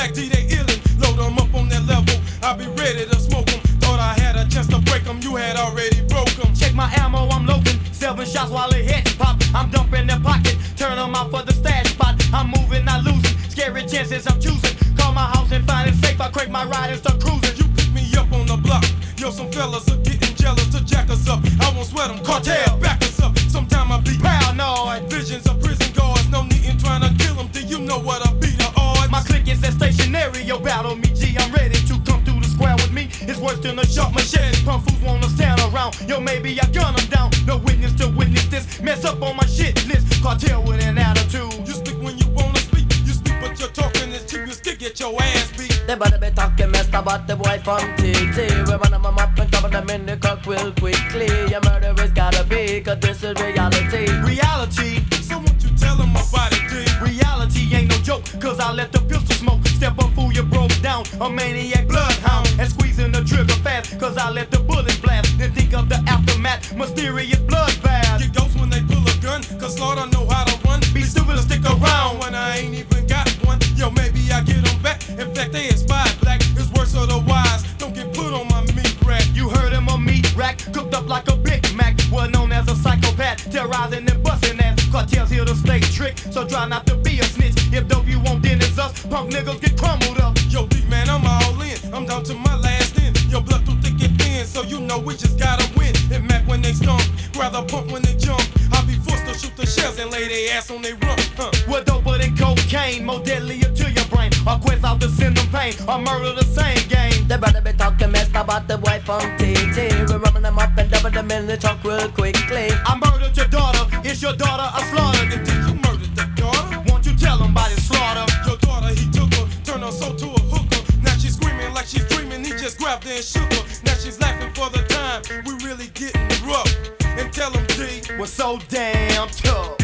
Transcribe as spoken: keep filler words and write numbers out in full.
back, D, they illin'. Load them up on that level, I'll be ready to smoke them. Thought I had a chance to break them, you had already broke them. Check my ammo, I'm loading. Seven shots while the heads pop. I'm dumping their pocket, turn them out for the stash spot. I'm moving, not losing. Scary chances I'm choosing. Call my house and find it safe. I crank my ride and start cruising. You pick me up on the block. Yo, some fellas are getting jealous to jack us up. I won't sweat them, cartel, back us up. Sometime I be paranoid. Visions of prison guards, no need in trying to kill them. Do you know what I be the odds? My clique is at stationary, yo, battle me, G. I'm ready to come through the square with me. It's worse than a sharp machete. Pump fools wanna stand around. Yo, maybe I gun them down. No witness to witness this. Mess up on my shit list. Cartel with an attitude. You speak when you wanna speak. You speak, but your talking is cheap. You still get your ass beat. They better be talking mess about the boy from T T. We run them up and cover them in the cock real quickly. Your murder is gotta be, cause this is reality. Reality. So won't you tell them about it, D? Reality ain't no joke, cause I let the pistol smoke. Step up, fool, you broke down. A maniac bloodhound. And squeezing the trigger fast, cause I let the bullets blast. Then think of the aftermath, mysterious bloodbath. Get ghosts when they pull a gun, cause Lord, I know how to run. Be stupid to stick around when I ain't even got one. Yo, maybe I get them back. In fact, they inspired black. It's worse otherwise. Don't get put on my meat rack. You heard him, a meat rack, cooked up like a Big Mac. Well known as a psychopath, terrorizing and busting ass. Cartels here to stay trick, so try not to be a snitch. If dope you want, then it's us. Punk niggas get crumbled up. Yo, D, man, I'm all in. I'm down to my last end. Yo, blood through thick and thin, so you know we just gotta win. Hit Mac when they stomp, rather pump when they jump. I'll be forced to shoot the shells and lay their ass on their rump. Huh. We're doper than cocaine, more deadlier to your brain. Or quest out to send them pain, or murder the same game. They better be talking mess about the boy from T T. We run them up and double them in the truck real quickly. I murdered your daughter, is your daughter a slaughter? And did you murder the daughter? Won't you tell them about his slaughter? Your daughter, he took her, turned her soul to a hooker. Now she's screaming like she's dreaming, he just grabbed her and shook her. Now she's laughing for the time, we really getting rough. And tell him D was so damn tough.